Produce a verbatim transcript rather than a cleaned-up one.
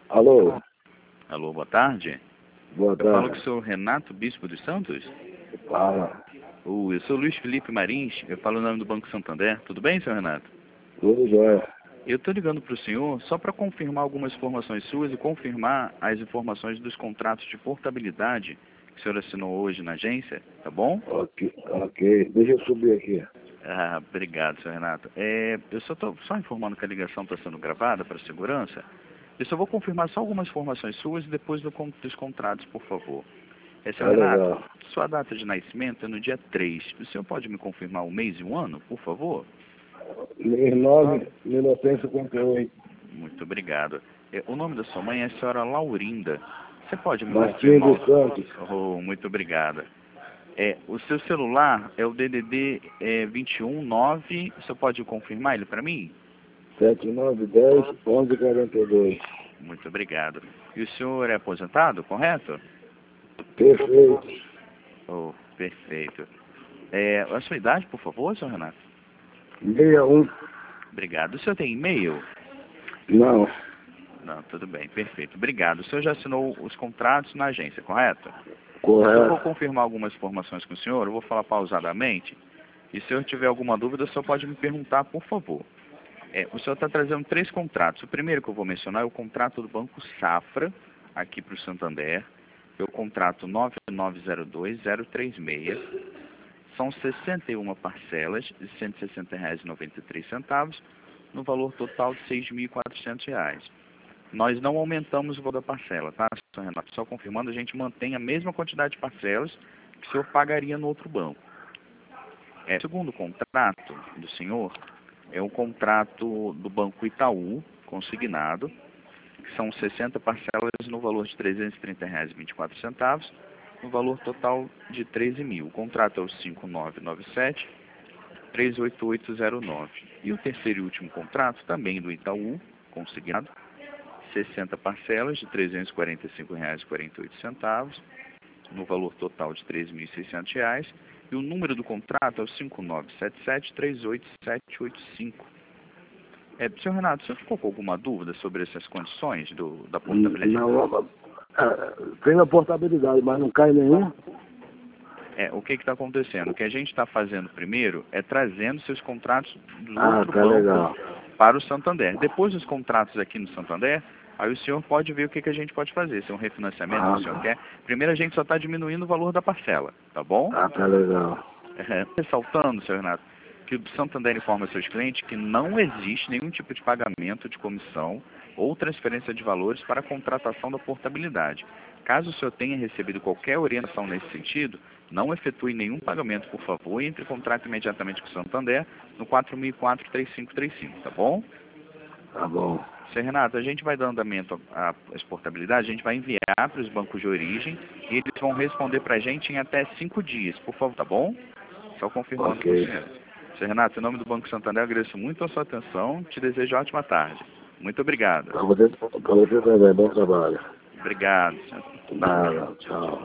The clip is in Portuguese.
Alô? Alô, boa tarde. Boa Eu falo com tarde. o senhor Renato Bispo dos Santos. Fala. Uh, eu sou Luiz Felipe Marins, eu falo o nome do Banco Santander. Tudo bem, senhor Renato? Tudo jóia. Eu estou ligando para o senhor só para confirmar algumas informações suas e confirmar as informações dos contratos de portabilidade que o senhor assinou hoje na agência, tá bom? Ok, ok. Deixa eu subir aqui. Ah, obrigado, senhor Renato. É, eu só estou só informando que a ligação está sendo gravada para segurança. Eu só vou confirmar só algumas informações suas e depois do, con- dos contratos, por favor. É, senhor Tá Renato, legal. sua data de nascimento é no dia três. O senhor pode me confirmar o mês e o ano, por favor? mil novecentos e cinquenta e oito. Muito obrigado. É, o nome da sua mãe é a senhora Laurinda. Você pode me Martins confirmar? dos Santos. Oh, muito obrigado. É, o seu celular é o D D D é, vinte e um nove. O senhor pode confirmar ele para mim? sete nove um zero, onze quarenta e dois. Muito obrigado. E o senhor é aposentado, correto? Perfeito. Oh, perfeito. É, a sua idade, por favor, senhor Renato? sessenta e um. Obrigado. O senhor tem e-mail? Não. Não, tudo bem, perfeito. Obrigado. O senhor já assinou os contratos na agência, correto? Se eu vou Correto. confirmar algumas informações com o senhor, eu vou falar pausadamente. E se o senhor tiver alguma dúvida, o senhor pode me perguntar, por favor. É, o senhor está trazendo três contratos. O primeiro que eu vou mencionar é o contrato do Banco Safra, aqui para o Santander. É o contrato nove nove zero dois zero três seis. São sessenta e uma parcelas de cento e sessenta reais e noventa e três centavos, no valor total de seis mil e quatrocentos reais. Nós não aumentamos o valor da parcela, tá, senhor Renato? Só confirmando, a gente mantém a mesma quantidade de parcelas que o senhor pagaria no outro banco. É, o segundo contrato do senhor é o contrato do Banco Itaú, consignado, que são sessenta parcelas no valor de trezentos e trinta reais e vinte e quatro centavos, no valor total de treze mil. O contrato é o cinco nove nove sete, três oito oito zero nove. E o terceiro e último contrato, também do Itaú, consignado, sessenta parcelas de trezentos e quarenta e cinco reais e quarenta e oito centavos, no valor total de treze mil e seiscentos reais. E o número do contrato é o cinco nove sete sete, três oito sete oito cinco. É, senhor Renato, você ficou com alguma dúvida sobre essas condições do, da portabilidade? Não, ah, tem a portabilidade, mas não cai nenhum. É, o que está acontecendo? O que a gente está fazendo primeiro é trazendo seus contratos do Ah, outro tá banco legal. para o Santander. Depois dos contratos aqui no Santander, aí o senhor pode ver o que, que a gente pode fazer. Se é um refinanciamento Ah, que o senhor quer. Primeiro a gente só está diminuindo o valor da parcela, tá bom? ah, tá legal. É, ressaltando, senhor Renato, que o Santander informa aos seus clientes que não existe nenhum tipo de pagamento de comissão ou transferência de valores para a contratação da portabilidade. Caso o senhor tenha recebido qualquer orientação nesse sentido, não efetue nenhum pagamento, por favor, e entre em contato imediatamente com o Santander no quatro mil e quatro, três cinco três cinco, tá bom? Tá bom. Senhor Renato, a gente vai dar andamento à exportabilidade, a gente vai enviar para os bancos de origem e eles vão responder para a gente em até cinco dias, por favor, tá bom? Só confirmando com o Ok. senhor. Senhor Renato, em nome do Banco Santander, eu agradeço muito a sua atenção, te desejo ótima tarde. Muito obrigado. Pra você, pra você também, bom trabalho. Obrigado, senhor. Nada, tchau.